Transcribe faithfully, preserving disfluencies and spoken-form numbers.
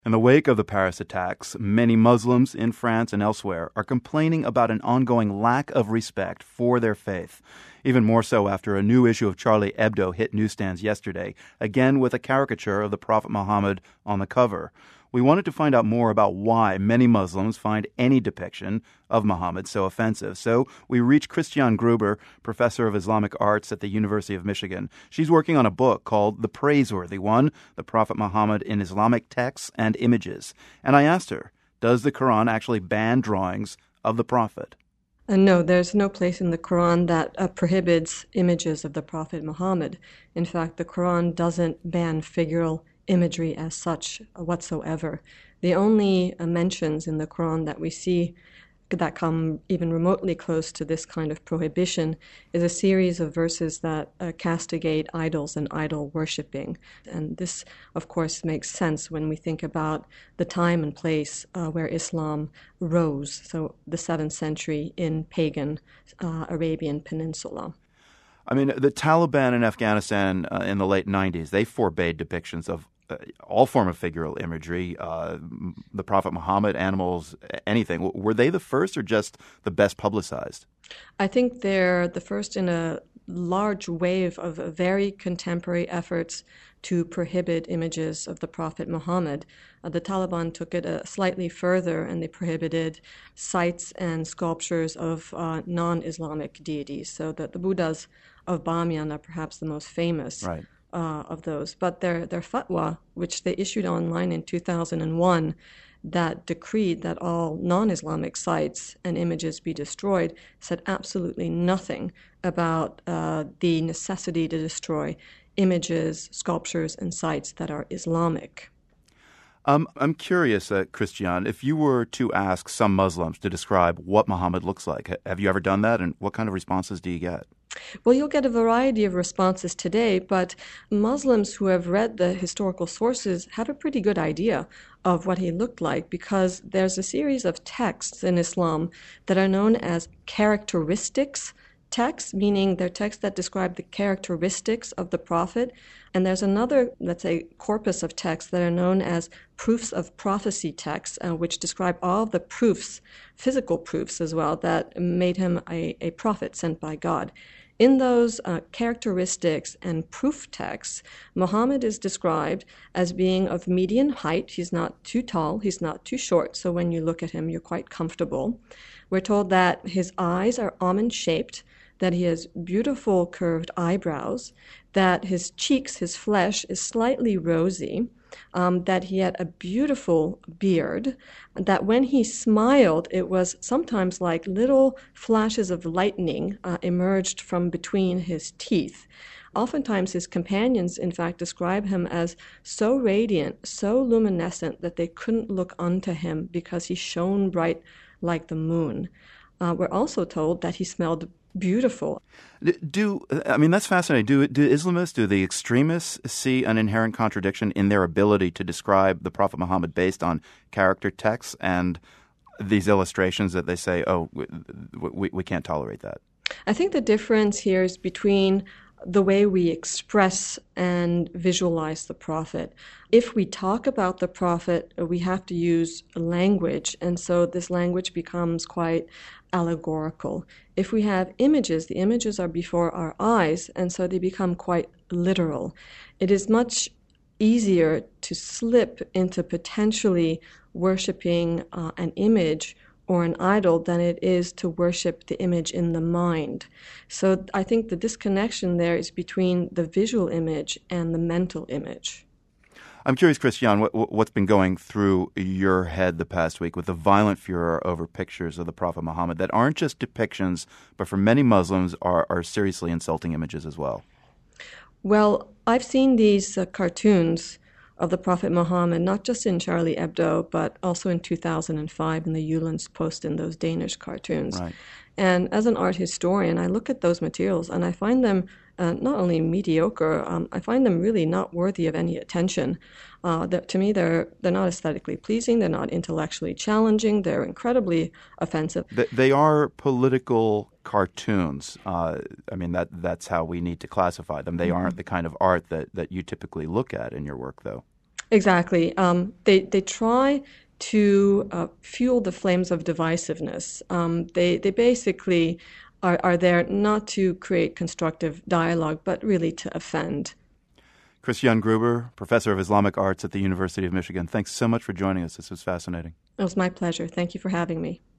In the wake of the Paris attacks, many Muslims in France and elsewhere are complaining about an ongoing lack of respect for their faith. Even more so after a new issue of Charlie Hebdo hit newsstands yesterday, again with a caricature of the Prophet Muhammad on the cover. We wanted to find out more about why many Muslims find any depiction of Muhammad so offensive. So we reached Christiane Gruber, professor of Islamic arts at the University of Michigan. She's working on a book called The Praiseworthy One, The Prophet Muhammad in Islamic Texts and Images. And I asked her, does the Quran actually ban drawings of the Prophet? Uh, no, there's no place in the Quran that uh, prohibits images of the Prophet Muhammad. In fact, the Quran doesn't ban figural imagery as such whatsoever. The only uh, mentions in the Quran that we see that come even remotely close to this kind of prohibition is a series of verses that uh, castigate idols and idol worshipping. And this, of course, makes sense when we think about the time and place uh, where Islam rose, so the seventh century in pagan uh, Arabian Peninsula. I mean, the Taliban in Afghanistan uh, in the late nineties, they forbade depictions of uh, all form of figural imagery, uh, the Prophet Muhammad, animals, anything. Were they the first or just the best publicized? I think they're the first in a large wave of very contemporary efforts to prohibit images of the Prophet Muhammad. Uh, the Taliban took it uh, slightly further, and they prohibited sites and sculptures of uh, non-Islamic deities. So that the Buddhas of Bamiyan are perhaps the most famous Right. uh, of those. But their, their fatwa, which they issued online in two thousand one, that decreed that all non-Islamic sites and images be destroyed, said absolutely nothing about uh, the necessity to destroy images, sculptures, and sites that are Islamic. Um, I'm curious, uh, Christiane, if you were to ask some Muslims to describe what Muhammad looks like, ha- have you ever done that, and what kind of responses do you get? Well, you'll get a variety of responses today, but Muslims who have read the historical sources have a pretty good idea of what he looked like, because there's a series of texts in Islam that are known as characteristics texts, meaning they're texts that describe the characteristics of the Prophet. And there's another, let's say, corpus of texts that are known as proofs of prophecy texts, uh, which describe all the proofs, physical proofs as well, that made him a, a prophet sent by God. In those uh, characteristics and proof texts, Muhammad is described as being of median height. He's not too tall, he's not too short, so when you look at him, you're quite comfortable. We're told that his eyes are almond-shaped, that he has beautiful curved eyebrows, that his cheeks, his flesh, is slightly rosy, um, that he had a beautiful beard, that when he smiled, it was sometimes like little flashes of lightning uh, emerged from between his teeth. Oftentimes his companions, in fact, describe him as so radiant, so luminescent, that they couldn't look unto him because he shone bright like the moon. Uh, we're also told that he smelled beautiful. Do I mean, that's fascinating. Do, do Islamists, do the extremists see an inherent contradiction in their ability to describe the Prophet Muhammad based on character texts and these illustrations that they say, oh, we, we, we can't tolerate that? I think the difference here is between the way we express and visualize the Prophet. If we talk about the Prophet, we have to use language, and so this language becomes quite allegorical. If we have images, the images are before our eyes, and so they become quite literal. It is much easier to slip into potentially worshiping uh, an image or an idol than it is to worship the image in the mind. So I think the disconnection there is between the visual image and the mental image. I'm curious, Christiane, what, what's been going through your head the past week with the violent furor over pictures of the Prophet Muhammad that aren't just depictions, but for many Muslims are, are seriously insulting images as well? Well, I've seen these uh, cartoons of the Prophet Muhammad, not just in Charlie Hebdo, but also in two thousand five in the Jyllands-Posten, in those Danish cartoons. Right. And as an art historian, I look at those materials and I find them uh, not only mediocre, um, I find them really not worthy of any attention. Uh, that, to me, they're they're not aesthetically pleasing, they're not intellectually challenging, they're incredibly offensive. They are political cartoons. Uh, I mean, that that's how we need to classify them. They mm-hmm. aren't the kind of art that, that you typically look at in your work, though. Exactly. Um, they they try to uh, fuel the flames of divisiveness. Um, they they basically are, are there not to create constructive dialogue, but really to offend. Christiane Gruber, professor of Islamic arts at the University of Michigan. Thanks so much for joining us. This was fascinating. It was my pleasure. Thank you for having me.